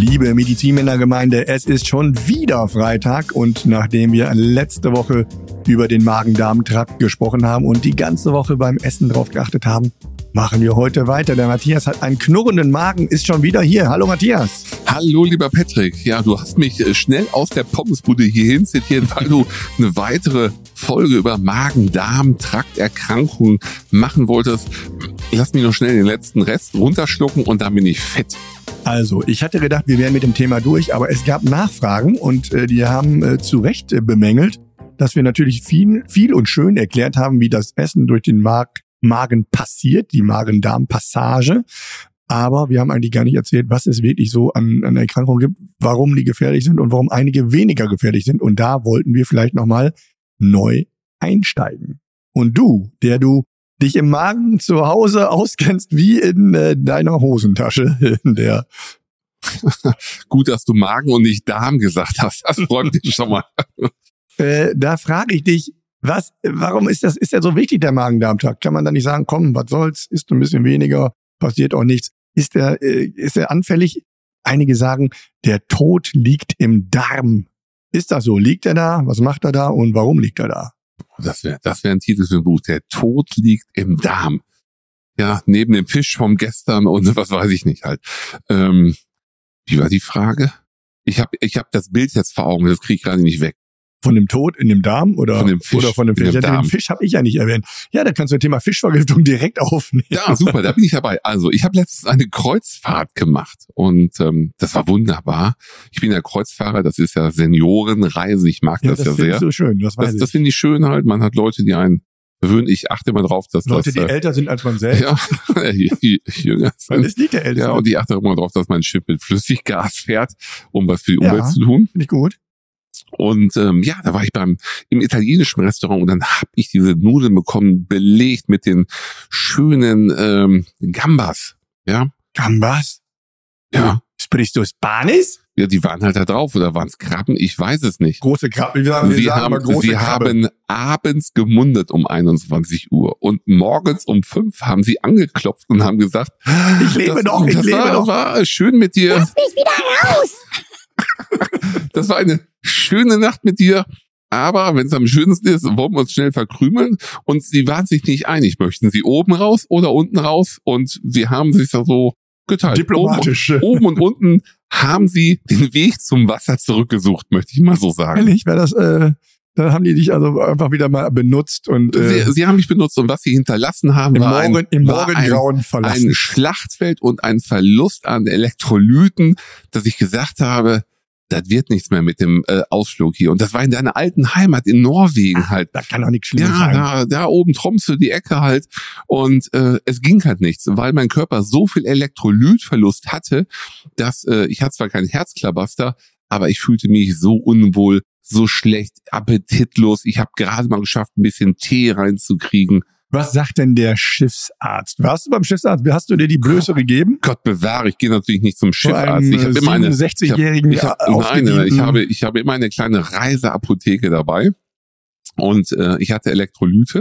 Liebe Medizinmännergemeinde, es ist schon wieder Freitag und nachdem wir letzte Woche über den Magen-Darm-Trakt gesprochen haben und die ganze Woche beim Essen drauf geachtet haben, machen wir heute weiter. Der Matthias hat einen knurrenden Magen, ist schon wieder hier. Hallo Matthias. Hallo lieber Patrick. Ja, du hast mich schnell aus der Pommesbude hierhin zitiert, weil du eine weitere Folge über Magen-Darm-Trakterkrankungen machen wolltest. Lass mich noch schnell den letzten Rest runterschlucken und dann bin ich fit. Also, ich hatte gedacht, wir wären mit dem Thema durch, aber es gab Nachfragen und die haben zu Recht bemängelt, dass wir natürlich viel und schön erklärt haben, wie das Essen durch den Magen passiert, die Magen-Darm-Passage. Aber wir haben eigentlich gar nicht erzählt, was es wirklich so an Erkrankungen gibt, warum die gefährlich sind und warum einige weniger gefährlich sind. Und da wollten wir vielleicht nochmal neu einsteigen. Und du, der du dich im Magen zu Hause auskennst wie in deiner Hosentasche. Gut, dass du Magen und nicht Darm gesagt hast. Das freut mich schon mal. Da frage ich dich, warum ist der so wichtig, der Magen-Darm-Trakt? Kann man da nicht sagen, komm, was soll's, isst ein bisschen weniger, passiert auch nichts. Ist er anfällig? Einige sagen, der Tod liegt im Darm. Ist das so? Liegt er da? Was macht er da? Und warum liegt er da? Das wär ein Titel für ein Buch. Der Tod liegt im Darm. Ja, neben dem Fisch vom gestern und was weiß ich nicht halt. Wie war die Frage? Ich hab das Bild jetzt vor Augen, das kriege ich gerade nicht weg. Von dem Tod in dem Darm oder von dem Fisch? Oder von dem Fisch? Den Fisch habe ich ja nicht erwähnt. Ja, da kannst du das Thema Fischvergiftung direkt aufnehmen. Ja, super, da bin ich dabei. Also, ich habe letztens eine Kreuzfahrt gemacht und das war wunderbar. Ich bin ja Kreuzfahrer, das ist ja Seniorenreise, ich mag das ja sehr. Das ist so schön, das finde ich schön halt. Man hat Leute, die einen bewöhnen. Ich achte immer drauf, dass Leute, die älter sind als man selbst. Ja, jünger sind. Man ist nicht der Älteste. Ja, und ich achte immer drauf, dass mein Schiff mit Flüssiggas fährt, um was für die Umwelt zu tun. Finde ich gut. Und da war ich im italienischen Restaurant und dann habe ich diese Nudeln bekommen, belegt mit den schönen Gambas. Ja. Gambas? Ja. Sprichst du Spanisch? Ja, die waren halt da drauf, oder waren es Krabben? Ich weiß es nicht. Große Krabben. Sie haben abends gemundet um 21 Uhr und morgens um 5 haben sie angeklopft und haben gesagt, ich lebe noch. Das war schön mit dir. Lass mich wieder raus! Das war eine schöne Nacht mit dir, aber wenn es am schönsten ist, wollen wir uns schnell verkrümeln. Und sie waren sich nicht einig, möchten sie oben raus oder unten raus? Und sie haben sich da so geteilt. Diplomatisch. Oben und unten haben sie den Weg zum Wasser zurückgesucht, möchte ich mal so sagen. Ehrlich, dann haben die dich also einfach wieder mal benutzt und sie haben mich benutzt und was sie hinterlassen haben, im Morgengrauen verlassen. Ein Schlachtfeld und ein Verlust an Elektrolyten, dass ich gesagt habe, das wird nichts mehr mit dem Ausflug hier. Und das war in deiner alten Heimat in Norwegen halt. Da kann doch nichts Schlimmes sein. Ja, da oben Tromsø, die Ecke halt. Und es ging halt nichts, weil mein Körper so viel Elektrolytverlust hatte, dass ich hatte zwar keinen Herzklabaster, aber ich fühlte mich so unwohl, so schlecht, appetitlos. Ich habe gerade mal geschafft, ein bisschen Tee reinzukriegen. Was sagt denn der Schiffsarzt? Warst du beim Schiffsarzt? Hast du dir die Blöße gegeben? Gott bewahre, ich gehe natürlich nicht zum Schiffsarzt. Ich habe immer eine 60-jährigen ich habe immer eine kleine Reiseapotheke dabei. Und ich hatte Elektrolyte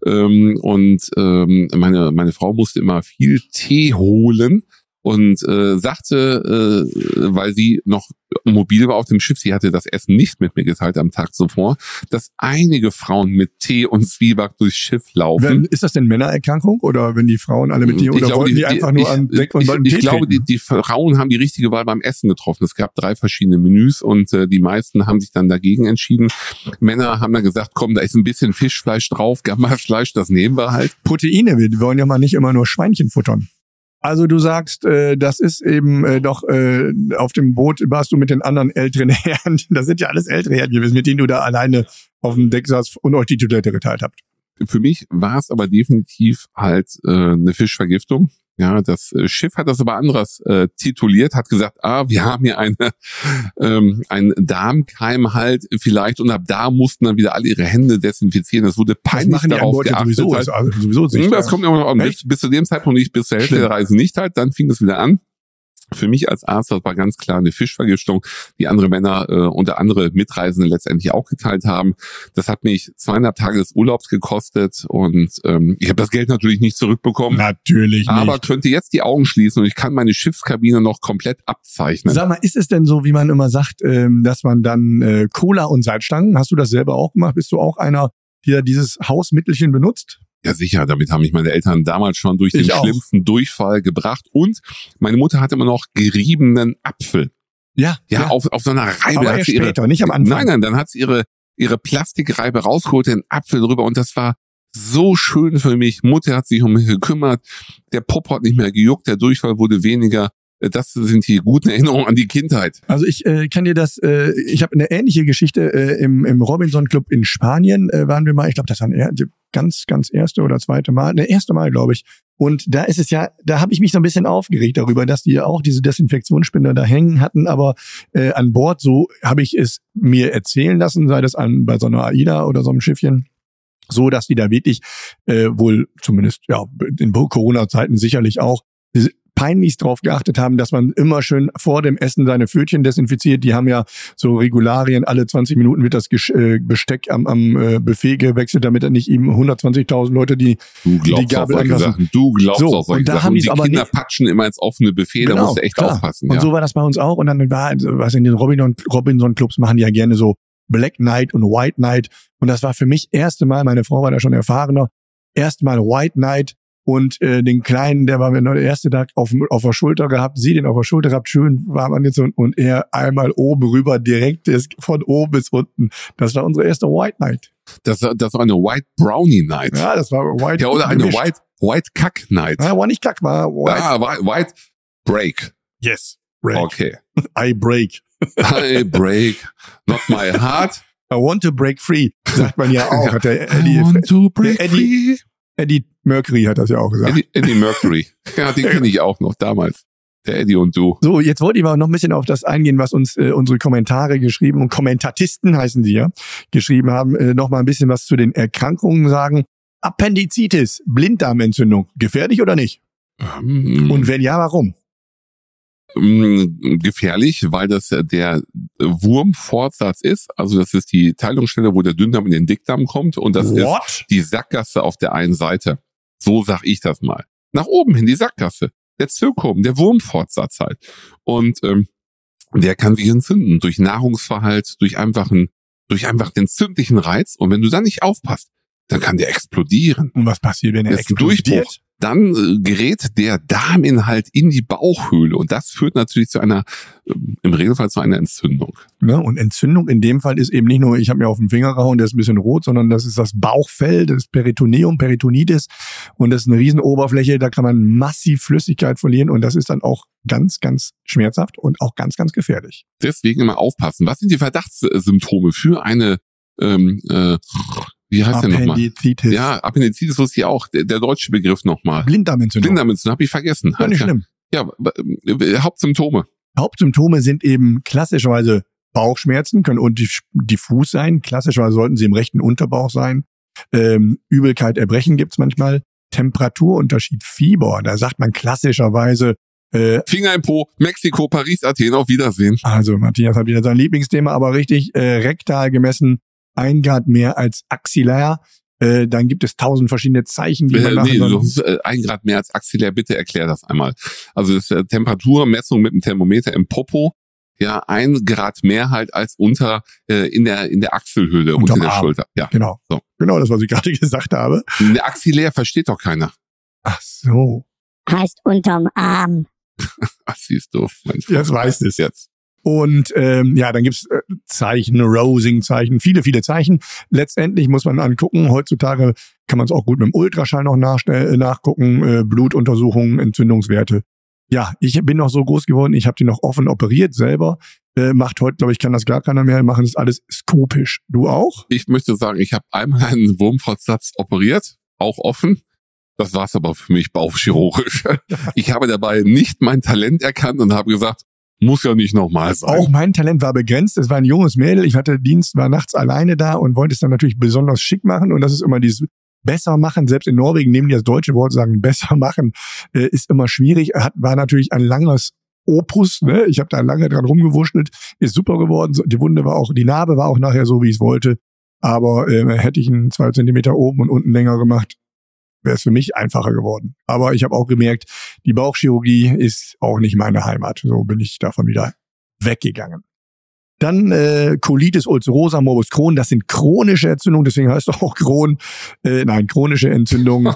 und meine Frau musste immer viel Tee holen und sagte, weil sie noch mobil war auf dem Schiff, sie hatte das Essen nicht mit mir geteilt am Tag zuvor, dass einige Frauen mit Tee und Zwieback durchs Schiff laufen. Ist das denn Männererkrankung oder wenn die Frauen alle mit Tee oder wollten die einfach nur an Deck und wollten Tee trinken? Ich glaube, die Frauen haben die richtige Wahl beim Essen getroffen. Es gab 3 verschiedene Menüs und die meisten haben sich dann dagegen entschieden. Männer haben dann gesagt, komm, da ist ein bisschen Fischfleisch drauf, Gammasfleisch, das nehmen wir halt. Proteine, wir wollen ja mal nicht immer nur Schweinchen futtern. Also du sagst, das ist eben doch auf dem Boot warst du mit den anderen älteren Herren, das sind ja alles ältere Herren gewesen, mit denen du da alleine auf dem Deck saßt und euch die Toilette geteilt habt. Für mich war es aber definitiv halt eine Fischvergiftung. Ja, das Schiff hat das aber anders tituliert, hat gesagt, wir haben hier einen Darmkeim halt vielleicht und ab da mussten dann wieder alle ihre Hände desinfizieren. Das wurde peinlich darauf geachtet. Sowieso nicht. Das kommt immer noch an. Bis zu dem Zeitpunkt nicht, bis zur Hälfte der Reise nicht halt. Dann fing es wieder an. Für mich als Arzt, das war ganz klar eine Fischvergiftung, die andere Männer und andere Mitreisende letztendlich auch geteilt haben. Das hat mich 2,5 Tage des Urlaubs gekostet und ich habe das Geld natürlich nicht zurückbekommen. Natürlich nicht. Aber könnte jetzt die Augen schließen und ich kann meine Schiffskabine noch komplett abzeichnen. Sag mal, ist es denn so, wie man immer sagt, dass man dann Cola und Salzstangen, hast du das selber auch gemacht? Bist du auch einer, der dieses Hausmittelchen benutzt? Ja, sicher, damit haben mich meine Eltern damals schon durch den schlimmsten Durchfall gebracht. Und meine Mutter hatte immer noch geriebenen Apfel. Ja. Auf so einer Reibe. Aber erst später, nicht am Anfang. Nein, dann hat sie ihre Plastikreibe rausgeholt, den Apfel drüber und das war so schön für mich. Mutter hat sich um mich gekümmert, der Pop hat nicht mehr gejuckt, der Durchfall wurde weniger. Das sind die guten Erinnerungen an die Kindheit. Also ich kann dir das, ich habe eine ähnliche Geschichte im Robinson Club in Spanien waren wir mal, ich glaube, das war ganz erste oder zweite Mal, erste Mal, glaube ich. Und da ist es ja, da habe ich mich so ein bisschen aufgeregt darüber, dass die ja auch diese Desinfektionsspender da hängen hatten, aber an Bord, so habe ich es mir erzählen lassen, sei das bei so einer AIDA oder so einem Schiffchen, so dass die da wirklich wohl zumindest ja in Corona-Zeiten sicherlich auch peinlichst drauf geachtet haben, dass man immer schön vor dem Essen seine Pfötchen desinfiziert. Die haben ja so Regularien, alle 20 Minuten wird das Besteck am Buffet gewechselt, damit er nicht eben 120.000 Leute die Gabel anlassen. Du glaubst so, auf solche und da Sachen. haben Die aber Kinder nicht patschen immer ins offene Buffet, genau, da musst du echt klar. aufpassen. Und ja. so war das bei uns auch. Und dann war, was in den Robinson-Clubs machen die ja gerne so Black Night und White Night. Und das war für mich erste Mal, meine Frau war da schon erfahrener, erstmal White Night. Und den Kleinen, der war mir noch der erste Tag auf der Schulter gehabt, sie den auf der Schulter gehabt, schön warm angezogen und er einmal oben rüber, direkt von oben bis unten. Das war unsere erste White Night. Das war eine White Brownie Night. Ja, das war White. Ja, oder eine White Kack Night. Ja, war nicht Kack, war White. White Break. Yes, break. Okay. I break. I break, not my heart. I want to break free, sagt man ja auch. Hat der I want to break free. Eddie Mercury hat das ja auch gesagt. Eddie Mercury. Ja, den kenne ich auch noch damals. Der Eddie und du. So, jetzt wollte ich mal noch ein bisschen auf das eingehen, was uns unsere Kommentare geschrieben und Kommentatisten heißen sie ja, geschrieben haben. Noch mal ein bisschen was zu den Erkrankungen sagen. Appendizitis, Blinddarmentzündung, gefährlich oder nicht? Und wenn ja, warum? Gefährlich, weil das der Wurmfortsatz ist. Also das ist die Teilungsstelle, wo der Dünndarm in den Dickdarm kommt. Und das ist die Sackgasse auf der einen Seite. So sag ich das mal. Nach oben hin die Sackgasse. Der Zirkum, der Wurmfortsatz halt. Und der kann sich entzünden durch Nahrungsverhalt, durch einfach den entzündlichen Reiz. Und wenn du dann nicht aufpasst, dann kann der explodieren. Und was passiert, wenn er explodiert? Durchbruch. Dann gerät der Darminhalt in die Bauchhöhle und das führt natürlich zu im Regelfall zu einer Entzündung. Ja, und Entzündung in dem Fall ist eben nicht nur, ich habe mir auf den Finger gehauen, der ist ein bisschen rot, sondern das ist das Bauchfell, das Peritoneum, Peritonitis und das ist eine Riesenoberfläche, da kann man massiv Flüssigkeit verlieren und das ist dann auch ganz, ganz schmerzhaft und auch ganz, ganz gefährlich. Deswegen immer aufpassen. Was sind die Verdachtssymptome für eine wie heißt der nochmal? Appendizitis. Ja, Appendizitis wusste ich auch. Der deutsche Begriff nochmal. Blinddarmentzündung. Blinddarmentzündung, habe ich vergessen. Ja, nicht schlimm. Ja, Hauptsymptome. Hauptsymptome sind eben klassischerweise Bauchschmerzen, können und diffus sein. Klassischerweise sollten sie im rechten Unterbauch sein. Übelkeit, Erbrechen gibt's manchmal. Temperaturunterschied, Fieber. Da sagt man klassischerweise Finger im Po, Mexiko, Paris, Athen, auf Wiedersehen. Also Matthias hat wieder sein Lieblingsthema, aber richtig rektal gemessen 1 Grad mehr als axillär. Dann gibt es 1000 verschiedene Zeichen, die man machen soll. Nee, 1 Grad mehr als axillär, bitte erklär das einmal. Also das ist Temperaturmessung mit dem Thermometer im Popo. Ja, 1 Grad mehr halt als unter in der Achselhöhle, unter der Schulter. Ja, genau. So. Genau, das, was ich gerade gesagt habe. Der axillär versteht doch keiner. Ach so. Heißt unterm Arm. Ach, siehst du. Jetzt weißt du es jetzt. Und ja, dann gibt's Zeichen, Rosing-Zeichen, viele, viele Zeichen. Letztendlich muss man angucken, heutzutage kann man es auch gut mit dem Ultraschall noch nachgucken, Blutuntersuchungen, Entzündungswerte. Ja, ich bin noch so groß geworden, ich habe die noch offen operiert selber. Macht heute, glaube ich, kann das gar keiner mehr machen, das ist alles skopisch. Du auch? Ich möchte sagen, ich habe einmal einen Wurmfortsatz operiert, auch offen. Das war's aber für mich bauchchirurgisch. Ich habe dabei nicht mein Talent erkannt und habe gesagt, muss ja nicht nochmal sein. Auch mein Talent war begrenzt. Es war ein junges Mädel. Ich hatte Dienst, war nachts alleine da und wollte es dann natürlich besonders schick machen. Und das ist immer dieses besser machen. Selbst in Norwegen nehmen die das deutsche Wort, sagen besser machen, ist immer schwierig. War natürlich ein langes Opus, ne? Ich habe da lange dran rumgewurschtelt, ist super geworden. Die Narbe war auch nachher so, wie ich es wollte. Aber hätte ich einen 2 Zentimeter oben und unten länger gemacht, wäre es für mich einfacher geworden. Aber ich habe auch gemerkt, die Bauchchirurgie ist auch nicht meine Heimat. So bin ich davon wieder weggegangen. Dann Colitis ulcerosa, Morbus Crohn, das sind chronische Entzündungen, deswegen heißt es auch Crohn, chronische Entzündungen,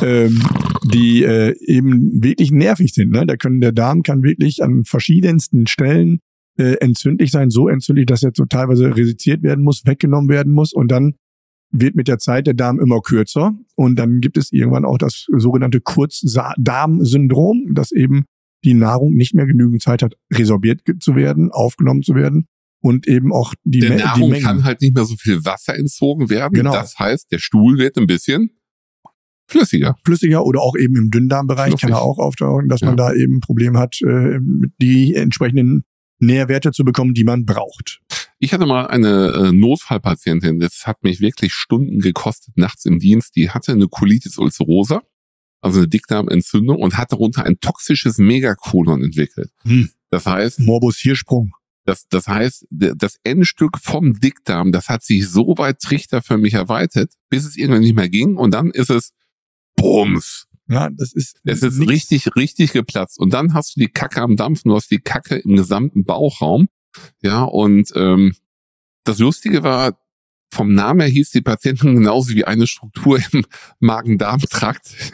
die eben wirklich nervig sind. Ne? Der Darm kann wirklich an verschiedensten Stellen entzündlich sein, so entzündlich, dass er so teilweise resiziert werden muss, weggenommen werden muss und dann wird mit der Zeit der Darm immer kürzer und dann gibt es irgendwann auch das sogenannte Kurzdarmsyndrom, dass eben die Nahrung nicht mehr genügend Zeit hat, resorbiert zu werden, aufgenommen zu werden. Und eben auch die Nahrung Mengen. kann halt nicht mehr so viel Wasser entzogen werden. Genau. Das heißt, der Stuhl wird ein bisschen flüssiger. Flüssiger oder auch eben im Dünndarmbereich kann er auch auftauchen, dass man da eben ein Problem hat, die entsprechenden Nährwerte zu bekommen, die man braucht. Ich hatte mal eine Notfallpatientin, das hat mich wirklich Stunden gekostet, nachts im Dienst. Die hatte eine Colitis ulcerosa, also eine Dickdarmentzündung und hat darunter ein toxisches Megakolon entwickelt. Das heißt... Morbus Hirschsprung. Das heißt, das Endstück vom Dickdarm, das hat sich so weit trichterförmig erweitert, bis es irgendwann nicht mehr ging und dann ist es Bums. Ja, es ist richtig geplatzt. Und dann hast du die Kacke am Dampfen, du hast die Kacke im gesamten Bauchraum. Ja, und das Lustige war, vom Namen her hieß die Patientin genauso wie eine Struktur im Magen-Darm-Trakt.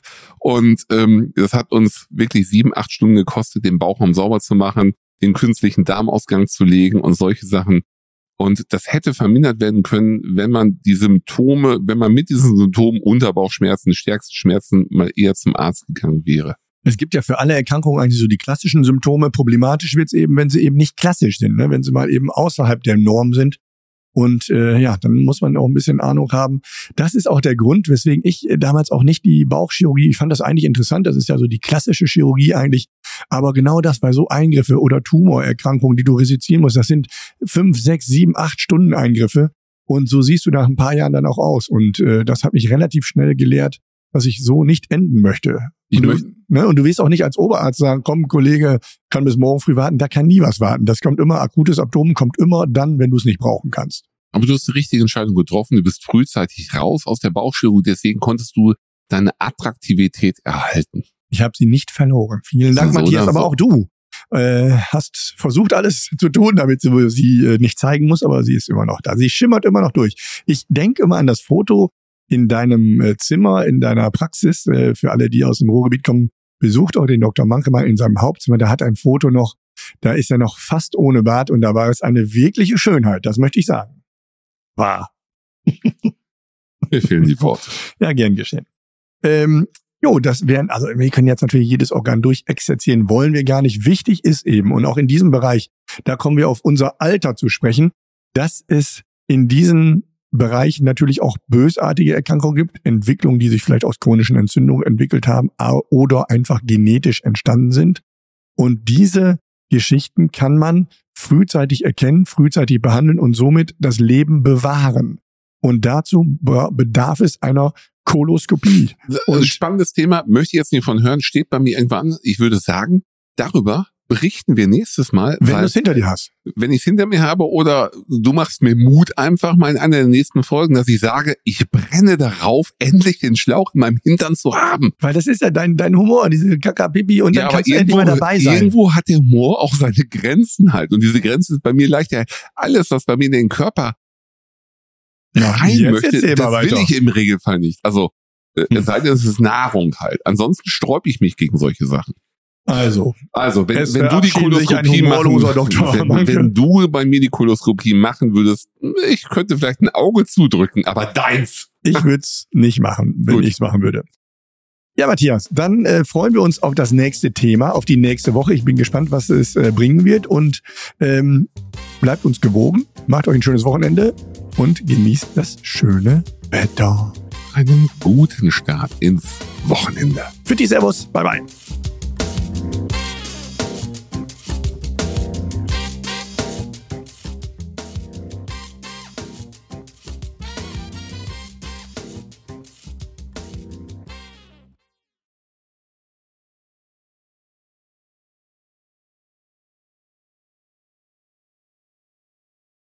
Und das hat uns wirklich 7-8 Stunden gekostet, den Bauchraum sauber zu machen, den künstlichen Darmausgang zu legen und solche Sachen. Und das hätte vermindert werden können, wenn man mit diesen Symptomen Unterbauchschmerzen, stärksten Schmerzen mal eher zum Arzt gegangen wäre. Es gibt ja für alle Erkrankungen eigentlich so die klassischen Symptome. Problematisch wird es eben, wenn sie eben nicht klassisch sind, ne? Wenn sie mal eben außerhalb der Norm sind. Und dann muss man auch ein bisschen Ahnung haben. Das ist auch der Grund, weswegen ich damals auch nicht die Bauchchirurgie, ich fand das eigentlich interessant, das ist ja so die klassische Chirurgie eigentlich, aber genau das bei so Eingriffe oder Tumorerkrankungen, die du resizieren musst, das sind 5, 6, 7, 8 Stunden Eingriffe und so siehst du nach ein paar Jahren dann auch aus und das hat mich relativ schnell gelehrt, dass ich so nicht enden möchte. Und du willst auch nicht als Oberarzt sagen, komm, Kollege, kann bis morgen früh warten. Da kann nie was warten. Das kommt immer, akutes Abdomen kommt immer dann, wenn du es nicht brauchen kannst. Aber du hast die richtige Entscheidung getroffen. Du bist frühzeitig raus aus der Bauchchirurgie. Deswegen konntest du deine Attraktivität erhalten. Ich habe sie nicht verloren. Vielen Dank, Matthias. Aber auch du hast versucht, alles zu tun, damit du sie nicht zeigen musst. Aber sie ist immer noch da. Sie schimmert immer noch durch. Ich denke immer an das Foto in deinem Zimmer, in deiner Praxis. Für alle, die aus dem Ruhrgebiet kommen, besucht auch den Dr. Manke mal in seinem Hauptzimmer. Da hat ein Foto noch, da ist er noch fast ohne Bart und da war es eine wirkliche Schönheit. Das möchte ich sagen. War. Mir fehlen die Worte. Ja, gern geschehen. Wir können jetzt natürlich jedes Organ durchexerzieren, wollen wir gar nicht. Wichtig ist eben, und auch in diesem Bereich, da kommen wir auf unser Alter zu sprechen, dass es in diesen Bereichen natürlich auch bösartige Erkrankungen gibt, Entwicklungen, die sich vielleicht aus chronischen Entzündungen entwickelt haben oder einfach genetisch entstanden sind. Und diese Geschichten kann man frühzeitig erkennen, frühzeitig behandeln und somit das Leben bewahren. Und dazu bedarf es einer Koloskopie. Und spannendes Thema, möchte ich jetzt nicht von hören, steht bei mir irgendwann. Ich würde sagen, darüber berichten wir nächstes Mal. Wenn du es hinter dir hast. Wenn ich es hinter mir habe oder du machst mir Mut einfach mal in einer der nächsten Folgen, dass ich sage, ich brenne darauf, endlich den Schlauch in meinem Hintern zu haben. Weil das ist ja dein Humor, diese Kaka-Pipi und dann kannst du endlich mal dabei sein. Irgendwo hat der Humor auch seine Grenzen halt. Und diese Grenze ist bei mir leichter. Alles, was bei mir in den Körper rein möchte, das will ich im Regelfall nicht. Also, es sei denn, es ist Nahrung halt. Ansonsten sträube ich mich gegen solche Sachen. Also wenn du die Koloskopie wenn du bei mir die Koloskopie machen würdest, ich könnte vielleicht ein Auge zudrücken, aber deins. Ich würde es nicht machen, wenn ich es machen würde. Ja, Matthias, dann freuen wir uns auf das nächste Thema, auf die nächste Woche. Ich bin gespannt, was es bringen wird und bleibt uns gewogen, macht euch ein schönes Wochenende und genießt das schöne Wetter. Einen guten Start ins Wochenende. Fitti, Servus, bye bye.